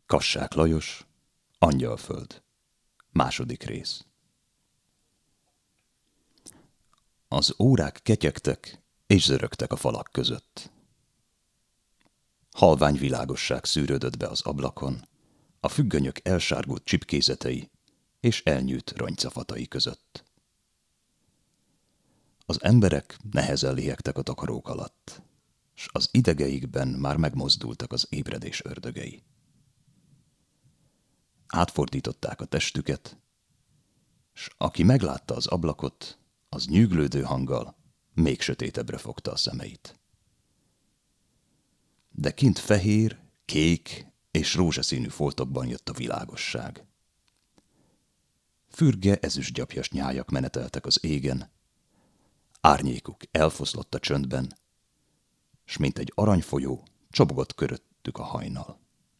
Kassák Lajos, Angyalföld. Második rész. Az órák ketyegtek és zörögtek a falak között. Halvány világosság szűrődött be az ablakon, a függönyök elsárgult csipkézetei és elnyűlt rongycafatai között. Az emberek nehezen léhegtek a takarók alatt, s az idegeikben már megmozdultak az ébredés ördögei. Átfordították a testüket, s aki meglátta az ablakot, az nyűglődő hanggal még sötétebbre fogta a szemeit. De kint fehér, kék és rózsaszínű foltokban jött a világosság. Fürge ezüstgyapjas nyájak meneteltek az égen, árnyékuk elfoszlott a csöndben, s mint egy aranyfolyó csobogott köröttük a hajnal.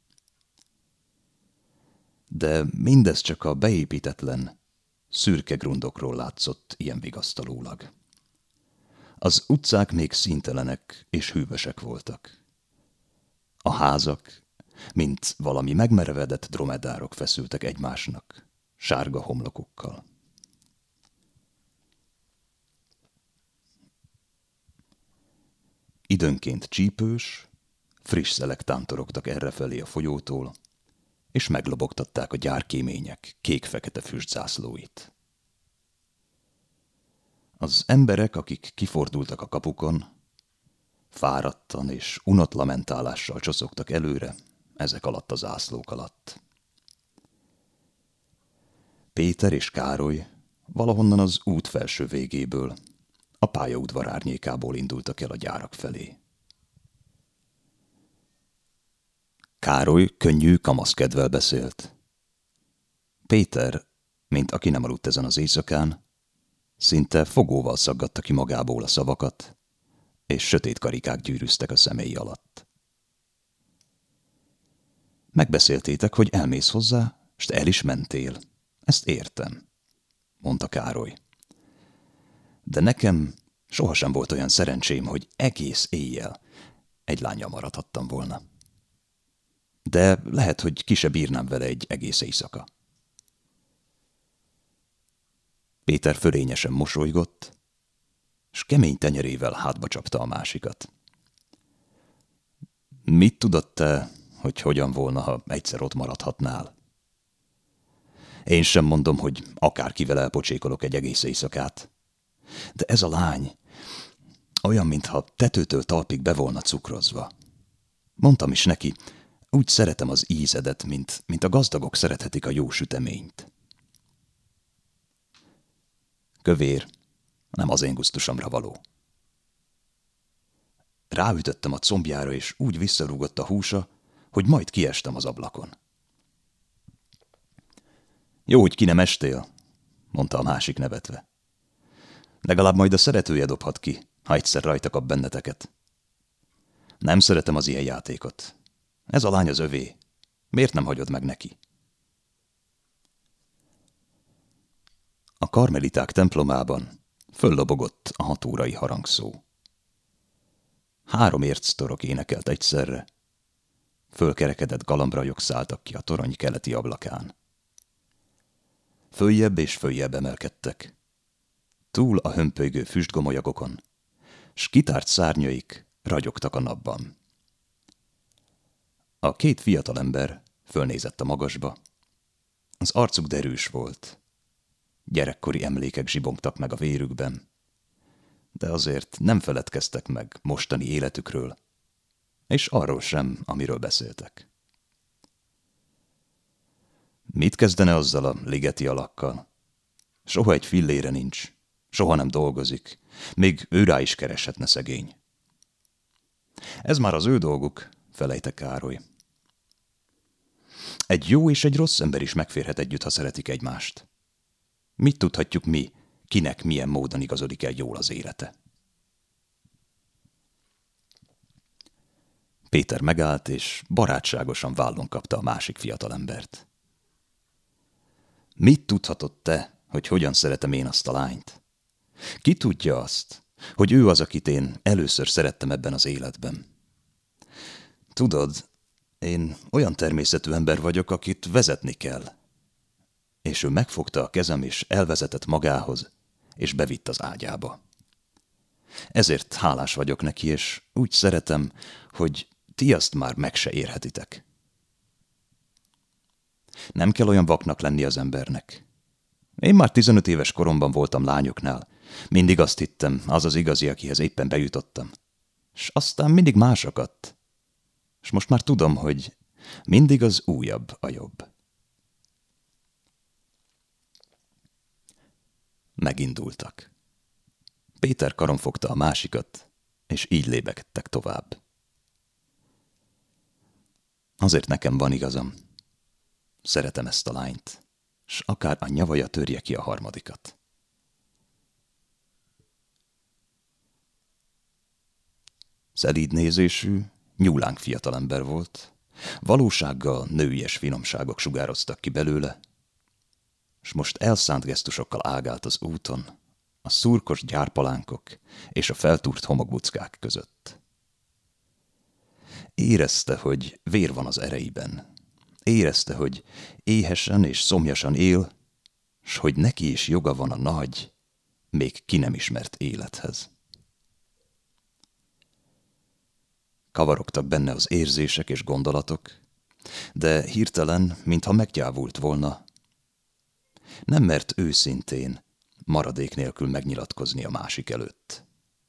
De mindez csak a beépítetlen, szürke grundokról látszott ilyen vigasztalólag. Az utcák még színtelenek és hűvösek voltak. A házak, mint valami megmerevedett dromedárok feszültek egymásnak, sárga homlokukkal. Időnként csípős, friss szelek tántorogtak errefelé a folyótól, és meglobogtatták a gyárkémények kék-fekete füstzászlóit. Az emberek, akik kifordultak a kapukon, fáradtan és unott lamentálással csoszogtak előre, ezek alatt a zászlók alatt. Péter és Károly valahonnan az út felső végéből, a pályaudvar árnyékából indultak el a gyárak felé. Károly könnyű kamaszkedvel beszélt. Péter, mint aki nem aludt ezen az éjszakán, szinte fogóval szaggatta ki magából a szavakat, és sötét karikák gyűrűztek a szemei alatt. Megbeszéltétek, hogy elmész hozzá, s el is mentél. Ezt értem, mondta Károly. De nekem sohasem volt olyan szerencsém, hogy egész éjjel egy lánnyal maradhattam volna. De lehet, hogy ki se bírnám vele egy egész éjszaka. Péter fölényesen mosolygott, s kemény tenyerével hátba csapta a másikat. Mit tudod te, hogy hogyan volna, ha egyszer ott maradhatnál? Én sem mondom, hogy akárkivel elpocsékolok egy egész éjszakát. De ez a lány olyan, mintha tetőtől talpig be volna cukrozva. Mondtam is neki, úgy szeretem az ízedet, mint a gazdagok szerethetik a jó süteményt. Kövér, nem az én gusztusomra való. Ráütöttem a combjára, és úgy visszarúgott a húsa, hogy majd kiestem az ablakon. Jó, hogy ki nem estél, mondta a másik nevetve. Legalább majd a szeretője dobhat ki, ha egyszer rajta kap benneteket. Nem szeretem az ilyen játékot. Ez a lány az övé. Miért nem hagyod meg neki? A karmeliták templomában föllobogott a 6 órai harangszó. 3 érctorok énekelt egyszerre. Fölkerekedett galambrajok szálltak ki a torony keleti ablakán. Följebb és följebb emelkedtek. Túl a hömpölygő füstgomolyagokon, s kitárt szárnyaik ragyogtak a napban. A 2 fiatalember fölnézett a magasba. Az arcuk derűs volt. Gyerekkori emlékek zsibongtak meg a vérükben, de azért nem feledkeztek meg mostani életükről, és arról sem, amiről beszéltek. Mit kezdene azzal a ligeti alakkal? Soha egy fillére nincs, soha nem dolgozik, még ő rá is kereshetne szegény. Ez már az ő dolguk, felelte Károly. Egy jó és egy rossz ember is megférhet együtt, ha szeretik egymást. Mit tudhatjuk mi, kinek milyen módon igazodik el jól az élete? Péter megállt, és barátságosan vállon kapta a másik fiatalembert. Mit tudhatod te, hogy hogyan szeretem én azt a lányt? Ki tudja azt, hogy ő az, akit én először szerettem ebben az életben? Tudod, Én olyan természetű ember vagyok, akit vezetni kell. És ő megfogta a kezem, és elvezetett magához, és bevitt az ágyába. Ezért hálás vagyok neki, és úgy szeretem, hogy ti azt már meg se érhetitek. Nem kell olyan vaknak lenni az embernek. Én már 15 éves koromban voltam lányoknál. Mindig azt hittem, az az igazi, akihez éppen bejutottam. És aztán mindig másokat. És most már tudom, hogy mindig az újabb a jobb. Megindultak. Péter karon fogta a másikat, és így lébekedtek tovább. Azért nekem van igazam. Szeretem ezt a lányt, s akár a nyavaja törje ki a harmadikat. Szelíd nézésű, nyúlánk fiatalember volt, valósággal nőies finomságok sugároztak ki belőle, s most elszánt gesztusokkal ágált az úton, a szurkos gyárpalánkok és a feltúrt homokbuckák között. Érezte, hogy vér van az ereiben. Érezte, hogy éhesen és szomjasan él, s hogy neki is joga van a nagy, még ki nem ismert élethez. Kavarogtak benne az érzések és gondolatok, de hirtelen, mintha meggyávult volna, nem mert őszintén, maradék nélkül megnyilatkozni a másik előtt.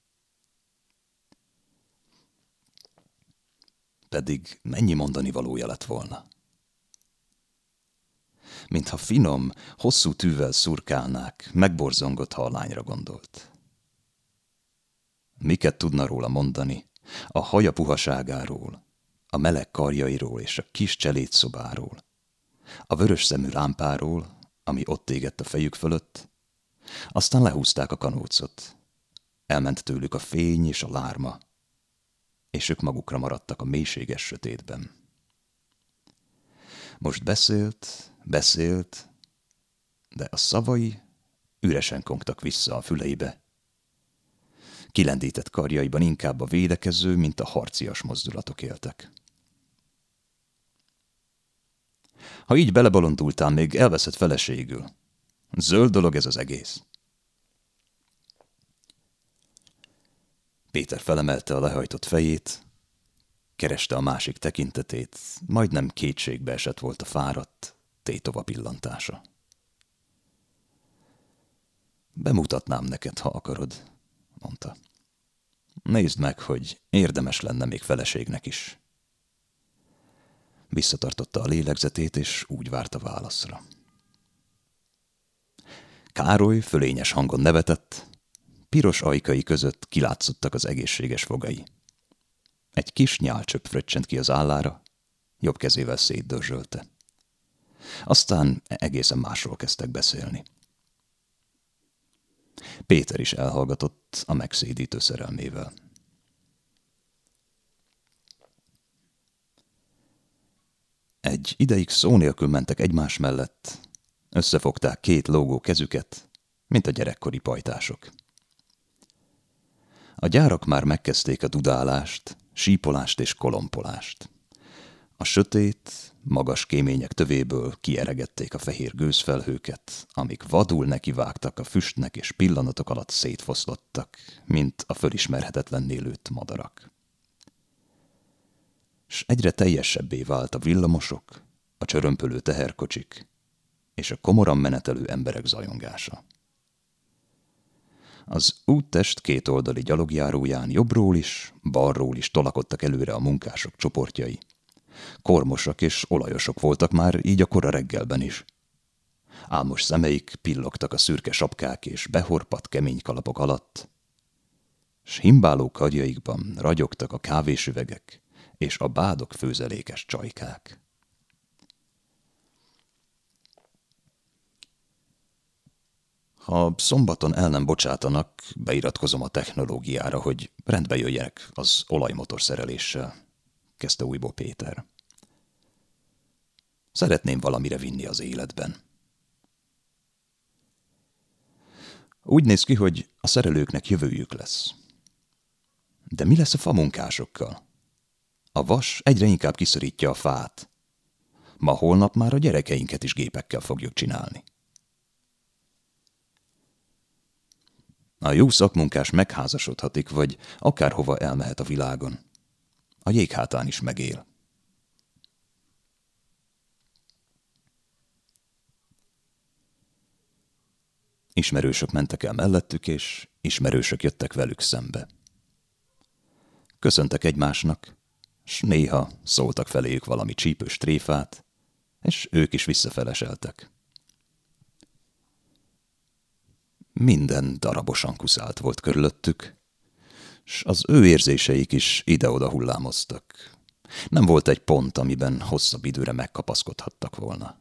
Pedig mennyi mondani valója lett volna? Mintha finom, hosszú tűvel szurkálnák, megborzongott, ha a lányra gondolt. Miket tudna róla mondani? A haja puhaságáról, a meleg karjairól és a kis cselédszobáról, a vörös szemű lámpáról, ami ott égett a fejük fölött, aztán lehúzták a kanócot. Elment tőlük a fény és a lárma, és ők magukra maradtak a mélységes sötétben. Most beszélt, de a szavai üresen kongtak vissza a füleibe. Kilendített karjaiban inkább a védekező, mint a harcias mozdulatok éltek. Ha így belebolondultál, még elveszett feleségül. Zöld dolog ez az egész. Péter felemelte a lehajtott fejét, kereste a másik tekintetét, majdnem kétségbe esett volt a fáradt, tétova pillantása. Bemutatnám neked, ha akarod, mondta. Nézd meg, hogy érdemes lenne még feleségnek is. Visszatartotta a lélegzetét, és úgy várt a válaszra. Károly fölényes hangon nevetett, piros ajkai között kilátszottak az egészséges fogai. Egy kis nyálcsöpp fröccsent ki az állára, jobb kezével szétdörzsölte. Aztán egészen másról kezdtek beszélni. Péter is elhallgatott a megszédítő szerelmével. Egy ideig szó nélkül mentek egymás mellett, összefogták két lógó kezüket, mint a gyerekkori pajtások. A gyárak már megkezdték a dudálást, sípolást és kolompolást. A sötét, magas kémények tövéből kieregették a fehér gőzfelhőket, amik vadul nekivágtak a füstnek és pillanatok alatt szétfoszlottak, mint a fölismerhetetlenné lőtt madarak. S egyre teljesebbé vált a villamosok, a csörömpölő teherkocsik és a komoran menetelő emberek zajongása. Az úttest kétoldali gyalogjáróján jobbról is, balról is tolakodtak előre a munkások csoportjai. Kormosak és olajosok voltak már így a kora reggelben is. Álmos szemeik pillogtak a szürke sapkák és behorpadt kemény kalapok alatt, s himbáló karjaikban ragyogtak a kávésüvegek és a bádok főzelékes csajkák. Ha szombaton el nem bocsátanak, beiratkozom a technológiára, hogy rendbe jöjjenek az olajmotor szereléssel, kezdte újból Péter. Szeretném valamire vinni az életben. Úgy néz ki, hogy a szerelőknek jövőjük lesz. De mi lesz a famunkásokkal? A vas egyre inkább kiszorítja a fát. Ma-holnap már a gyerekeinket is gépekkel fogjuk csinálni. A jó szakmunkás megházasodhatik, vagy akárhova elmehet a világon. A jéghátán is megél. Ismerősök mentek el mellettük, és ismerősök jöttek velük szembe. Köszöntek egymásnak, s néha szóltak feléjük valami csípős tréfát, és ők is visszafeleseltek. Minden darabosan kuszált volt körülöttük, s az ő érzéseik is ide-oda hullámoztak. Nem volt egy pont, amiben hosszabb időre megkapaszkodhattak volna.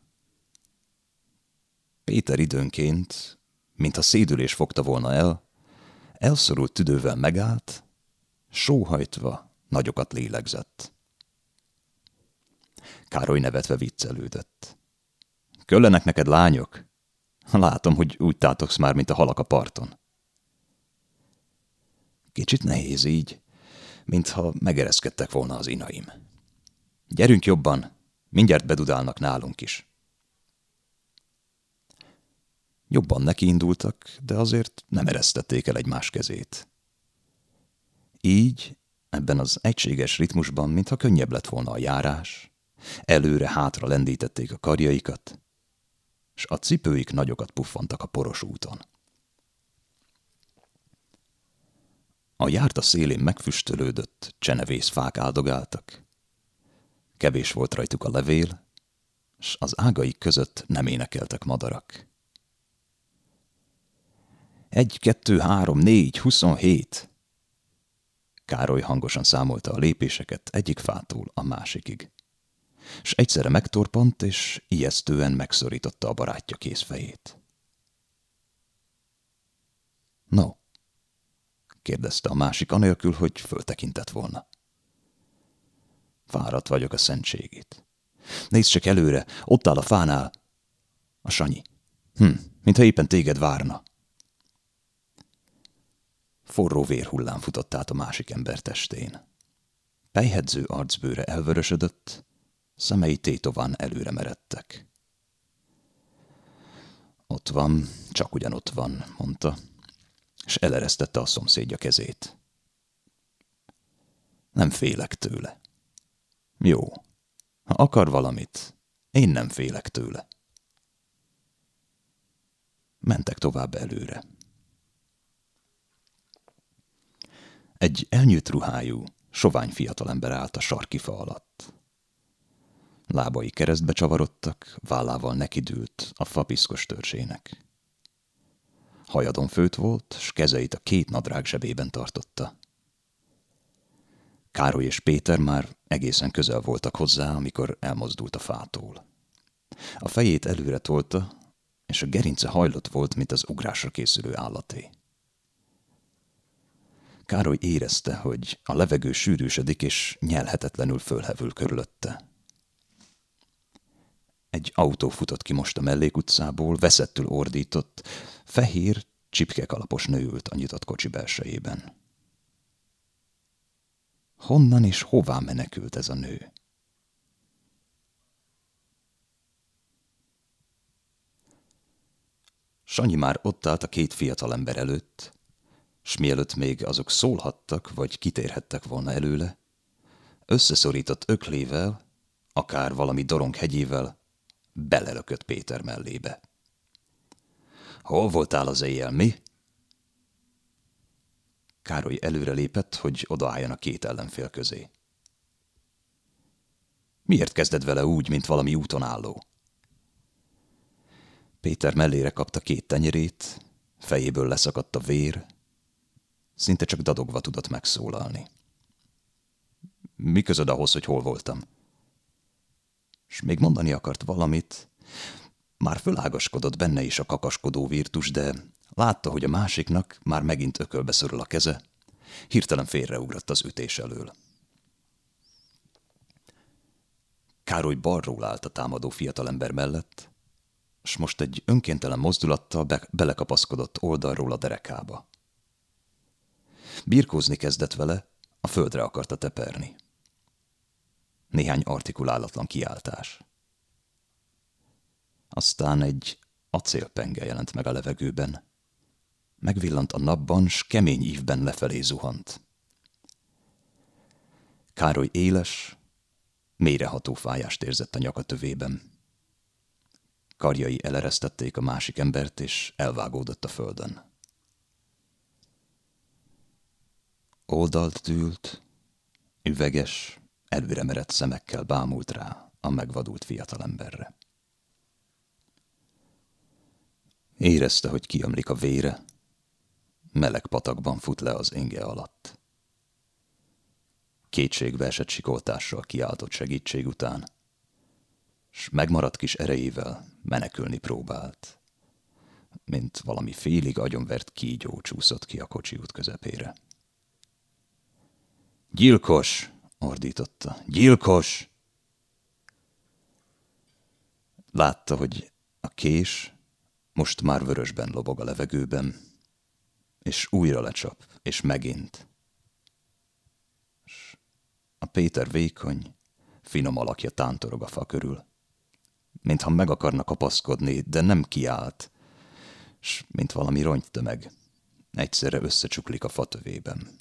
Péter időnként, mintha szédülés fogta volna el, elszorult tüdővel megállt, sóhajtva nagyokat lélegzett. Károly nevetve viccelődött. Köllenek neked lányok? Látom, hogy úgy tátogsz már, mint a halak a parton. Kicsit nehéz így, mintha megereszkedtek volna az inaim. Gyerünk jobban, mindjárt bedudálnak nálunk is. Jobban nekiindultak, de azért nem eresztették el egymás kezét. Így, ebben az egységes ritmusban, mintha könnyebb lett volna a járás, előre-hátra lendítették a karjaikat, s a cipőik nagyokat puffantak a poros úton. A járta szélén megfüstölődött, csenevész fák áldogáltak. Kevés volt rajtuk a levél, s az ágaik között nem énekeltek madarak. 1, 2, 3, 4, 27. Károly hangosan számolta a lépéseket egyik fától a másikig, s egyszerre megtorpant, és ijesztően megszorította a barátja kézfejét. No? kérdezte a másik, anélkül, hogy föltekintett volna. Fáradt vagyok a szentségét. Nézd csak előre, ott áll a fánál. A Sanyi. Mintha éppen téged várna. Forró vérhullám futott át a másik ember testén. Pelyhedző arcbőre elvörösödött, szemei tétován előre meredtek. Ott van, csak ugyanott van, mondta, és eleresztette a szomszédja kezét. Nem félek tőle. Jó, ha akar valamit, én nem félek tőle. Mentek tovább előre. Egy elnyűjt ruhájú, sovány fiatalember állt a sarki fa alatt. Lábai keresztbe csavarodtak, vállával nekidült a fapiszkos törzsének. Hajadon főtt volt, s kezeit a 2 nadrág zsebében tartotta. Károly és Péter már egészen közel voltak hozzá, amikor elmozdult a fától. A fejét előre tolta, és a gerince hajlott volt, mint az ugrásra készülő állaté. Károly érezte, hogy a levegő sűrűsödik, és nyelhetetlenül fölhevül körülötte. Egy autó futott ki most a mellékutcából, veszettül ordított, fehér, csipkekalapos nő ült a nyitott kocsi belsejében. Honnan és hová menekült ez a nő? Sanyi már ott állt a 2 fiatalember előtt, s mielőtt még azok szólhattak, vagy kitérhettek volna előle, összeszorított öklével, akár valami dorong hegyével, belelökött Péter mellébe. Hol voltál az éjjel, mi? Károly előre lépett, hogy odaálljon a 2 ellenfél közé. Miért kezded vele úgy, mint valami úton álló? Péter mellére kapta 2 tenyerét, fejéből leszakadt a vér, szinte csak dadogva tudott megszólalni. Mi közöd ahhoz, hogy hol voltam? S még mondani akart valamit, már fölágaskodott benne is a kakaskodó virtus, de látta, hogy a másiknak már megint ökölbe szorul a keze, hirtelen félreugrott az ütés elől. Károly balról állt a támadó fiatalember mellett, s most egy önkéntelen mozdulattal belekapaszkodott oldalról a derekába. Birkózni kezdett vele, a földre akarta teperni. néhány artikulálatlan kiáltás. Aztán egy acélpenge jelent meg a levegőben. Megvillant a napban, s kemény ívben lefelé zuhant. Károly éles, mélyreható fájást érzett a nyakatövében. Karjai eleresztették a másik embert, és elvágódott a földön. Oldalt ült, üveges, előre merett szemekkel bámult rá a megvadult fiatalemberre. Érezte, hogy kiömlik a vére, meleg patakban fut le az inge alatt. Kétségbe esett sikoltással kiáltott segítség után, s megmaradt kis erejével menekülni próbált, mint valami félig agyonvert kígyó csúszott ki a kocsi út közepére. Gyilkos! Ordította. Gyilkos! Látta, hogy a kés most már vörösben lobog a levegőben, és újra lecsap, és megint. S a Péter vékony, finom alakja tántorog a fa körül, mintha meg akarna kapaszkodni, de nem kiállt, s mint valami rongytömeg, egyszerre összecsuklik a fatövében.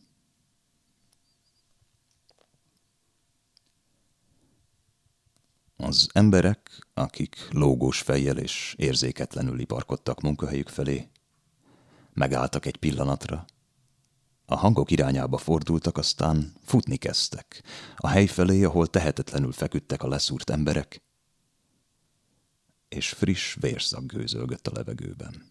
Az emberek, akik lógós fejjel és érzéketlenül iparkodtak munkahelyük felé, megálltak egy pillanatra, a hangok irányába fordultak, aztán futni kezdtek, a hely felé, ahol tehetetlenül feküdtek a leszúrt emberek, és friss vérszag gőzölgött a levegőben.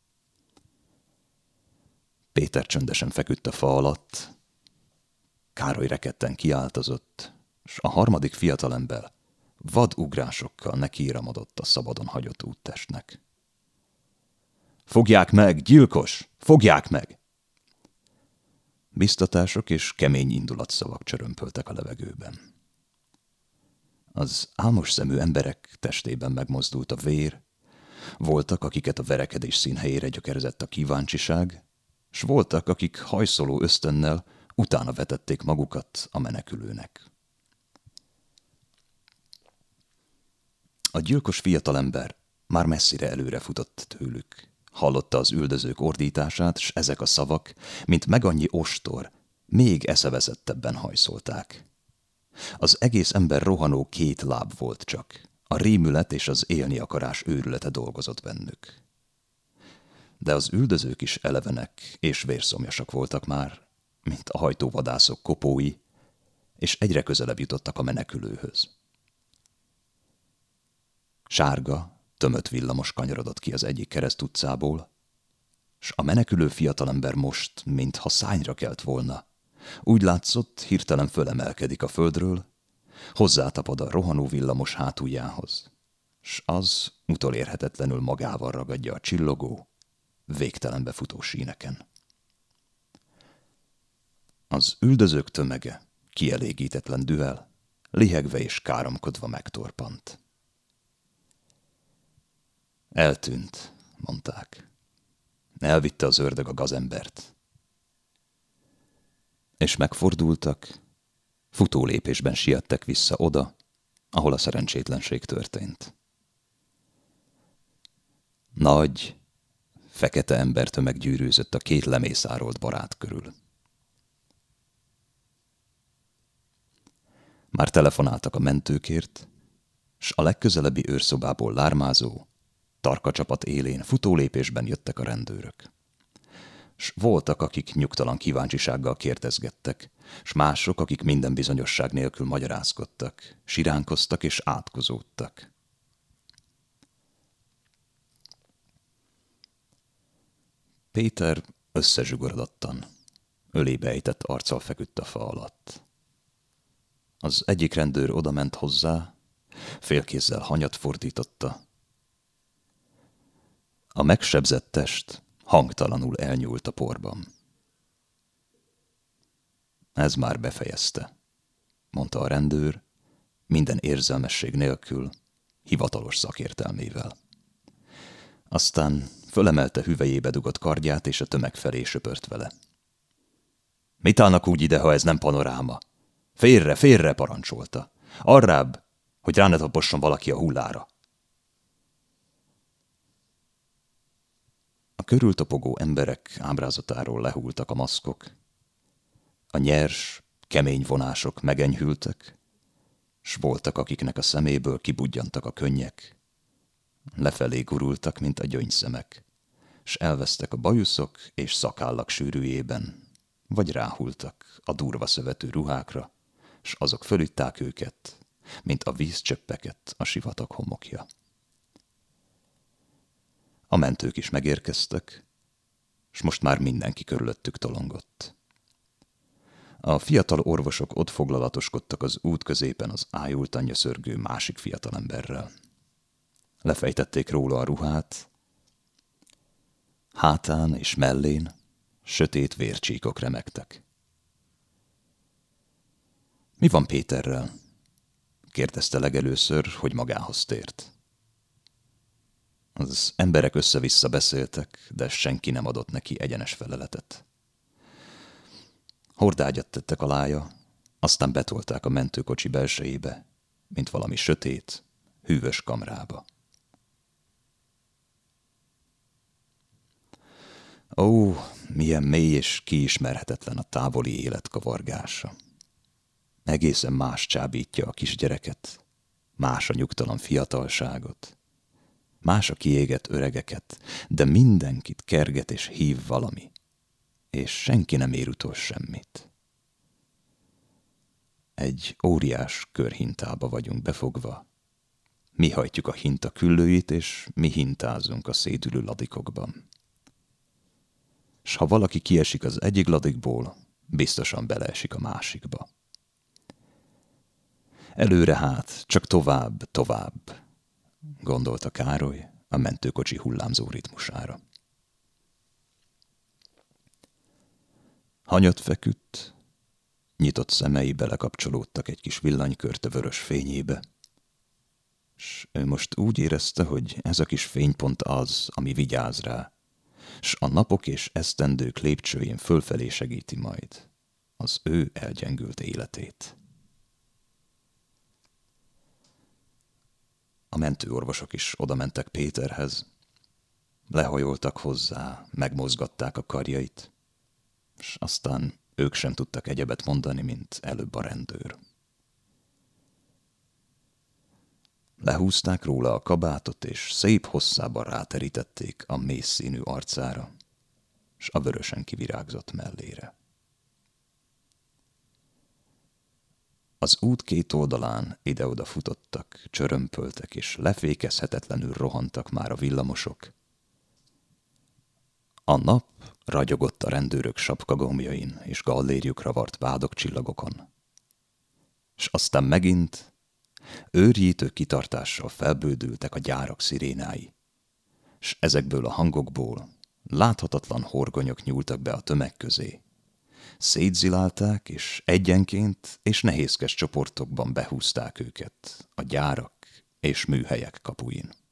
Péter csöndesen feküdt a fa alatt, Károly rekedten kiáltozott, s a harmadik fiatalember vad ugrásokkal nekiíramodott a szabadon hagyott úttestnek. Fogják meg, gyilkos! Fogják meg! Biztatások és kemény indulatszavak csörömpöltek a levegőben. Az álmos szemű emberek testében megmozdult a vér, voltak, akiket a verekedés színhelyére gyökerezett a kíváncsiság, s voltak, akik hajszoló ösztönnel utána vetették magukat a menekülőnek. A gyilkos fiatalember már messzire előre futott tőlük. Hallotta az üldözők ordítását, s ezek a szavak, mint megannyi ostor, még eszeveszettebben hajszolták. Az egész ember rohanó két láb volt csak. A rémület és az élni akarás őrülete dolgozott bennük. De az üldözők is elevenek és vérszomjasak voltak már, mint a hajtóvadászok kopói, és egyre közelebb jutottak a menekülőhöz. Sárga, tömött villamos kanyarodott ki az egyik keresztutcából, s a menekülő fiatalember most, mintha szányra kelt volna. Úgy látszott, hirtelen fölemelkedik a földről, hozzátapad a rohanó villamos hátuljához, s az utolérhetetlenül magával ragadja a csillogó, végtelenbe futó síneken. Az üldözők tömege, kielégítetlen düvel, lihegve és káromkodva megtorpant. Eltűnt, mondták. Elvitte az ördög a gazembert. És megfordultak, futólépésben siettek vissza oda, ahol a szerencsétlenség történt. Nagy, fekete embertömeg gyűrűzött a két lemészárolt barát körül. Már telefonáltak a mentőkért, s a legközelebbi őrszobából lármázó, tarka csapat élén futólépésben jöttek a rendőrök. S voltak, akik nyugtalan kíváncsisággal kérdezgettek, s mások, akik minden bizonyosság nélkül magyarázkodtak, siránkoztak és átkozódtak. Péter összezsugorodottan, ölébe ejtett arccal feküdt a fa alatt. Az egyik rendőr odament hozzá, félkézzel hanyat fordította. A megsebzett test hangtalanul elnyúlt a porban. Ez már befejezte, mondta a rendőr, minden érzelmesség nélkül, hivatalos szakértelmével. Aztán fölemelte hüvelyébe dugott kardját, és a tömeg felé söpört vele. Mit állnak úgy ide, ha ez nem panoráma? Félre, félre, parancsolta. Arrább, hogy rá ne taposson valaki a hullára. A körültopogó emberek ábrázatáról lehultak a maszkok. A nyers, kemény vonások megenyhültek, s voltak, akiknek a szeméből kibudjantak a könnyek. Lefelé gurultak, mint a gyöngyszemek, s elvesztek a bajuszok és szakállak sűrűjében, vagy ráhultak a durva szövetű ruhákra, s azok fölütták őket, mint a vízcsöppeket a sivatag homokja. A mentők is megérkeztek, s most már mindenki körülöttük tolongott. A fiatal orvosok ott foglalatoskodtak az út középen az ájultan nyöszörgő másik fiatalemberrel. Lefejtették róla a ruhát, hátán és mellén sötét vércsíkok remegtek. Mi van Péterrel? Kérdezte legelőször, hogy magához tért. Az emberek össze-vissza beszéltek, de senki nem adott neki egyenes feleletet. Hordágyat tettek alája, aztán betolták a mentőkocsi belsejébe, mint valami sötét, hűvös kamrába. Ó, milyen mély és kiismerhetetlen a távoli élet kavargása. Egészen más csábítja a kisgyereket, más a nyugtalan fiatalságot, más a kiégett öregeket, de mindenkit kerget és hív valami, és senki nem ér utol semmit. Egy óriás körhintába vagyunk befogva, mi hajtjuk a hinta küllőit, és mi hintázunk a szédülő ladikokban. S ha valaki kiesik az egyik ladikból, biztosan beleesik a másikba. Előre hát, csak tovább, tovább, gondolta Károly a mentőkocsi hullámzó ritmusára. Hanyat feküdt, nyitott szemei belekapcsolódtak egy kis villanykört a vörös fényébe, s ő most úgy érezte, hogy ez a kis fénypont az, ami vigyáz rá, s a napok és esztendők lépcsőjén fölfelé segíti majd az ő elgyengült életét. A mentőorvosok is odamentek Péterhez, lehajoltak hozzá, megmozgatták a karjait, s aztán ők sem tudtak egyebet mondani, mint előbb a rendőr. Lehúzták róla a kabátot, és szép hosszában ráterítették a mész színű arcára, s a vörösen kivirágzott mellére. Az út két oldalán ide-oda futottak, csörömpöltek, és lefékezhetetlenül rohantak már a villamosok. A nap ragyogott a rendőrök sapkagombjain és gallérjukra vart vádokcsillagokon. S aztán megint őrjítő kitartással felbődültek a gyárak szirénái, s ezekből a hangokból láthatatlan horgonyok nyúltak be a tömeg közé. Szétzilálták, és egyenként és nehézkes csoportokban behúzták őket a gyárak és műhelyek kapuin.